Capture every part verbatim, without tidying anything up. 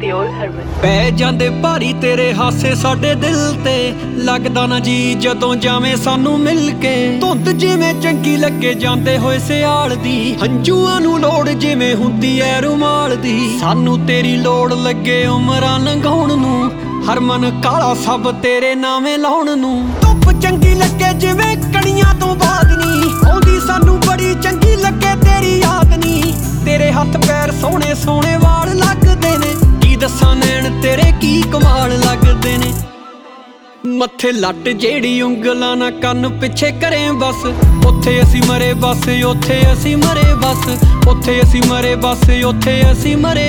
Pure Harman. पै जांदे भारी तेरे हासे साडे दिल ते, लगदा ना जी जदों जावें सानू मिल के। धुंद जिवें चंगी लगे जांदे होए सियाल दी, हंझूआं नू लोड़ जिवें हुंदी ऐ रुमाल दी। सानू तेरी लोड़ लगे उमरां लंघाउण नू, हरमन काला सब तेरे नावें लाउण नू। धुप चंगी लगे जिवें कणियां तो बाद नी, आउंदी सानू बड़ी चंगी लगे तेरी याद नी। तेरे हत्थ पैर सोहणे सोहणे वाल लगदे ने, की दस्सां नैन तेरे की कमाल लगदे ने। मत्थे लट जेड़ी उंगलां ना कन्न पिछे करे बस, उत्थे असी मरे बस उत्थे असी मरे बस, उत्थे असी मरे बस उत्थे असी मरे।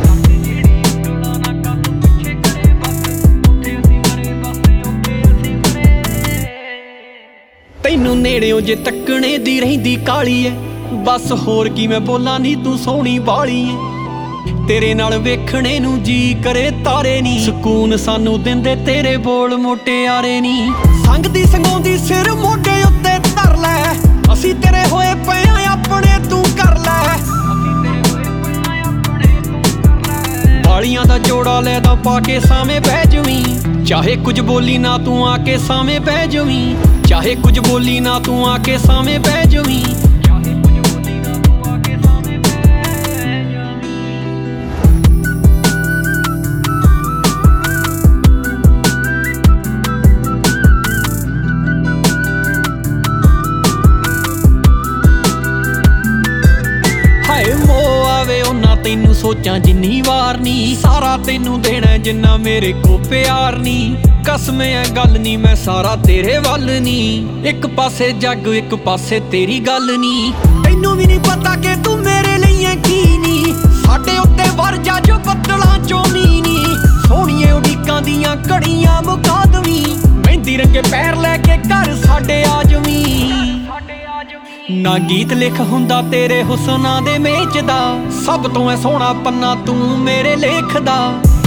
तैनू नेड़ियों जे तकने दी रहिंदी काली ऐ, बस होर की मैं बोलां नी तू सोहनी बाली ऐ। तेरे नाल वेखणे नू जी करे तारे नी, सकून सानू दिंदे तेरे बोल मुटियारे नी। संगदी संगोंदी सिर मोढे उत्ते धर लै, असी तेरे होए पए ਆਂ अपने तू कर लै। वालियां दा जोड़ा लैदा पाके सामे बह जवीं, चाहे कुछ बोली ना तू आके सामे बह जवीं। चाहे कुछ बोली ना तू आके सामे बह जवीं। हाय मोह आवे उन्ना तैनू सोचां जिन्नी वार नी, सारा तैनू देना जिन्ना मेरे को प्यार नी। कसम है गल नी मैं सारा तेरे वल नी, एक पासे जग एक पासे तेरी गल नी। तैनू भी नहीं पता कि तू मेरे लिए की नी, साडे उत्ते वरजा जो बदलां चों मीनी। सोहणिए उडीकां दियां घड़ियां मुका दवीं, मेहंदी रंगे पैर लैके घर साडे आ जवीं। ना गीत लिख हुंदा तेरे हुस्नां दे मेच दा, सब तो ऐ सोहना पन्ना तू मेरे लेख दा।